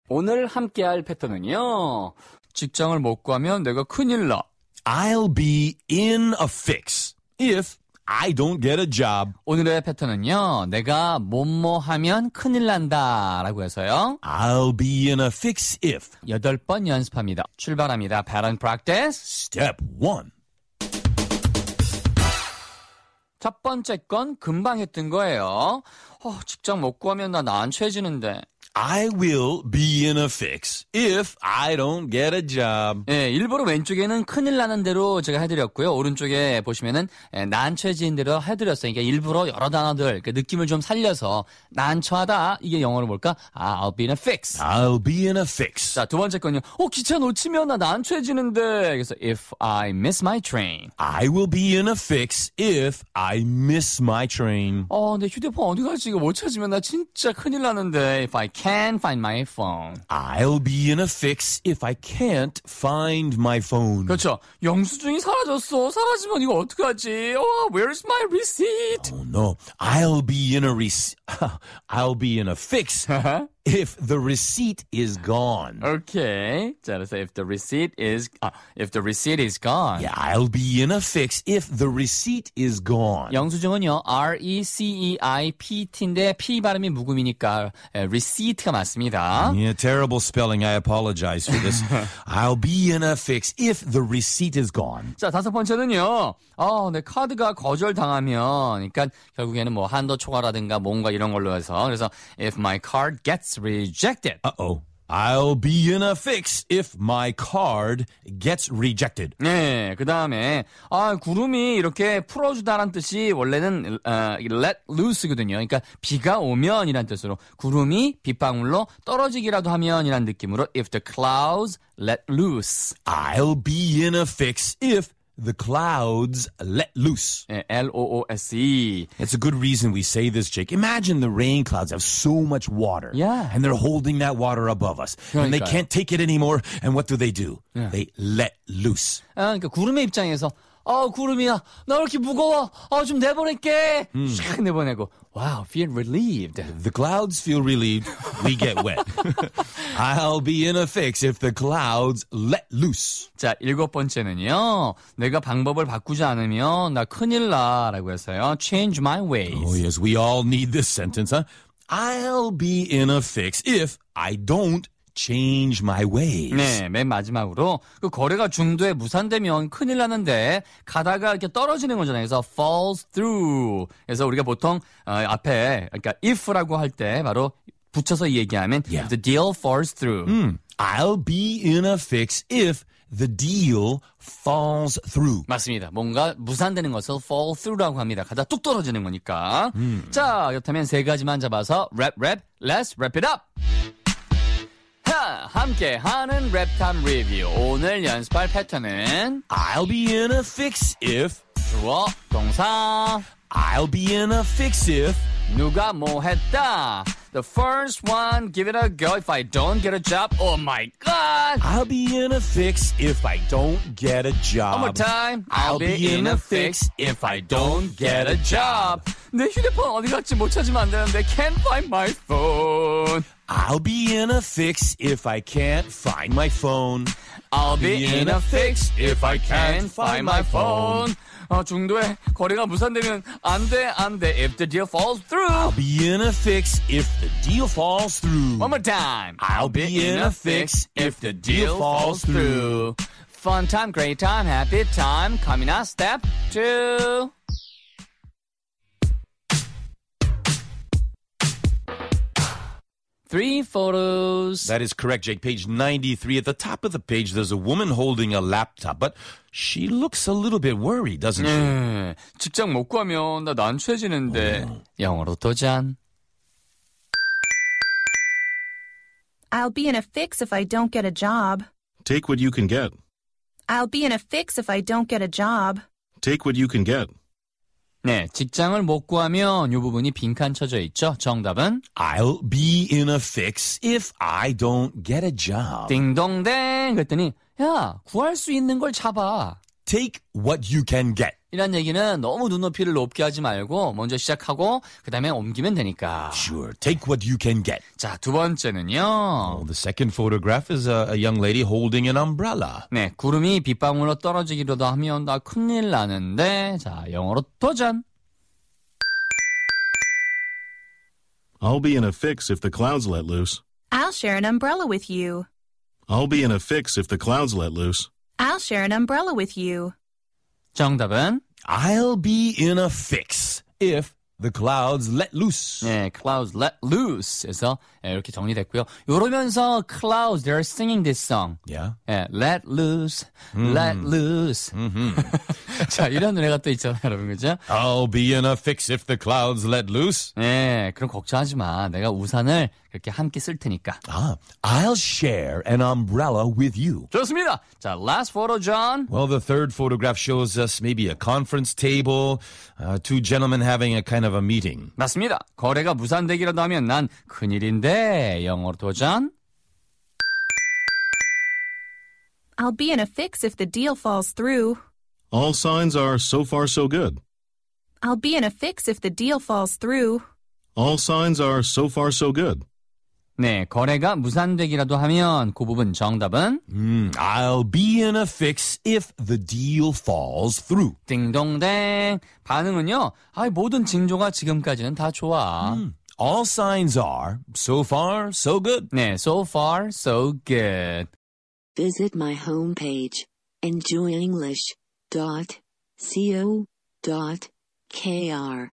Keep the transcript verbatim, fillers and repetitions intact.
오늘 함께할 패턴은요. 직장을 못 구하면 내가 큰일 나. I'll be in a fix if I don't get a job. 오늘의 패턴은요. 내가 뭐뭐 하면 큰일 난다 라고 해서요. I'll be in a fix if. 여덟 번 연습합니다. 출발합니다. Pattern practice. Step one. 첫 번째 건 금방 했던 거예요. 어, 직장 못 구하면 나 난처해지는데. I will be in a fix if I don't get a job. 예, 일부러 왼쪽에는 큰일 나는 대로 제가 해드렸고요. 오른쪽에 보시면은 예, 난처해지는 대로 해드렸어요. 그러니까 일부러 여러 단어들 그 느낌을 좀 살려서 난처하다. 이게 영어로 뭘까? 아, I'll be in a fix. I'll be in a fix. 자, 두 번째 건요. 어, 기차 놓치면 나 난처해지는데. 그래서 if I miss my train. I will be in a fix if I miss my train. 어, 내 휴대폰 어디 갔지? 이거 못 찾으면 나 진짜 큰일 나는데. If I can't find my phone. I'll be in a fix if I can't find my phone. 그렇죠. 영수증이 사라졌어. 사라지면 이거 어떡하지? Oh, where's my receipt? Oh no. I'll be in a rec- I'll be in a fix if the receipt is gone. Okay. 자, 그래서 if the receipt is 아, if the receipt is gone. Yeah, I'll be in a fix if the receipt is gone. 영수증은요. R E C E I P T인데 P 발음이 묵음이니까 에, receipt가 맞습니다. Yeah, terrible spelling. I apologize for this. I'll be in a fix if the receipt is gone. 자, 다섯 번째는요. 어, 내 카드가 거절당하면 그러니까 결국에는 뭐 한도 초과라든가 뭔가 이런 걸로 해서 그래서 if my card gets rejected. Uh-oh. I'll be in a fix if my card gets rejected. 네, 그 다음에 아 구름이 이렇게 풀어주다란 뜻이 원래는 어, let loose거든요. 그러니까 비가 오면이란 뜻으로 구름이 빗방울로 떨어지기라도 하면이란 느낌으로 if the clouds let loose. I'll be in a fix if the clouds let loose. 네, L O O S E. It's a good reason we say this, Jake. Imagine the rain clouds have so much water. Yeah. And they're holding that water above us. And they 그러니까요. can't take it anymore. And what do they do? Yeah. They let loose. 아, 그러니까 구름의 입장에서 아 구름이야 나 왜 이렇게 무거워 아 좀 내보낼게 샥 내보내고 wow feel relieved. The clouds feel relieved. We get wet. I'll be in a fix if the clouds let loose. 자 일곱 번째는요 내가 방법을 바꾸지 않으면 나 큰일 나라고 해서요 change my ways. Oh yes, we all need this sentence, huh? I'll be in a fix if I don't change my ways. 네, 맨 마지막으로 그 거래가 중도에 무산되면 큰일 나는데 가다가 이렇게 떨어지는 거잖아요. 그래서 falls through. 그래서 우리가 보통 어, 앞에 그러니까 if라고 할 때 바로 붙여서 얘기하면 Yeah. if the deal falls through. Mm. I'll be in a fix if the deal falls through. 맞습니다. 뭔가 무산되는 것을 fall through라고 합니다. 가다 뚝 떨어지는 거니까. 음. 자, 그렇다면 세 가지만 잡아서 rap rap let's wrap it up. 하, 함께 하는 랩탐 리뷰. 오늘 연습할 패턴은 I'll be in a fix if. 주어, 동사. I'll be in a fix if. 누가 뭐 했다. The first one, give it a go. If I don't get a job, oh my god. I'll be in a fix if I don't get a job. One more time. I'll be in a fix if I don't get a job. 내 휴대폰 어디 갔지 못 찾으면 안 되는데 can't find my phone. I'll be in a fix if I can't find my phone. I'll be in a fix if I can't find my phone. 어, 중도에 거래가 무산되면 안 돼, 안 돼. If the deal falls through. I'll be in a fix if the deal falls through. One more time. I'll be in a fix if the deal falls through. Fun time, great time, happy time. Coming up, step two. Three photos. That is correct, Jake. Page ninety-three. At the top of the page, there's a woman holding a laptop, but she looks a little bit worried, doesn't she? 네, 직장 못 구하면 나 난처해지는데. 어. 영어로 도전. I'll be in a fix if I don't get a job. Take what you can get. I'll be in a fix if I don't get a job. Take what you can get. 네, 직장을 못 구하면 이 부분이 빈칸 쳐져 있죠. 정답은 I'll be in a fix if I don't get a job. 띵동댕 그랬더니 야, 구할 수 있는 걸 잡아. Take what you can get. 이란 얘기는 너무 눈높이를 높게 하지 말고 먼저 시작하고 그 다음에 옮기면 되니까. Sure, take what you can get. 자, 두 번째는요. Well, the second photograph is a, a young lady holding an umbrella. 네, 구름이 빗방울로 떨어지기로도 하면 나 큰일 나는데. 자, 영어로 도전. I'll be in a fix if the clouds let loose. I'll share an umbrella with you. I'll be in a fix if the clouds let loose. I'll share an umbrella with you. 정답은 I'll be in a fix if the clouds let loose. 네, clouds let loose.에서 이렇게 정리됐고요. 이러면서 clouds, they're singing this song. Yeah. 네, let loose, let loose. 자, 이런 노래가 또 있잖아요, 여러분, 그죠? I'll be in a fix if the clouds let loose. 네, 그럼 걱정하지 마. 내가 우산을 그렇게 함께 쓸 테니까. Ah, I'll share an umbrella with you. 좋습니다. 자, last photo, John. Well, the third photograph shows us maybe a conference table, uh, two gentlemen having a kind of a meeting. 맞습니다. 거래가 무산되기라도 하면 난 큰일인데. 영어로 도전. I'll be in a fix if the deal falls through. All signs are so far so good. I'll be in a fix if the deal falls through. All signs are so far so good. 네, 거래가 무산되기라도 하면 그 부분 정답은 Mm, I'll be in a fix if the deal falls through. 띵동댕. 반응은요. 아, 모든 징조가 지금까지는 다 좋아. All signs are so far so good. 네, so far so good. Visit my homepage, enjoy english dot co dot k r.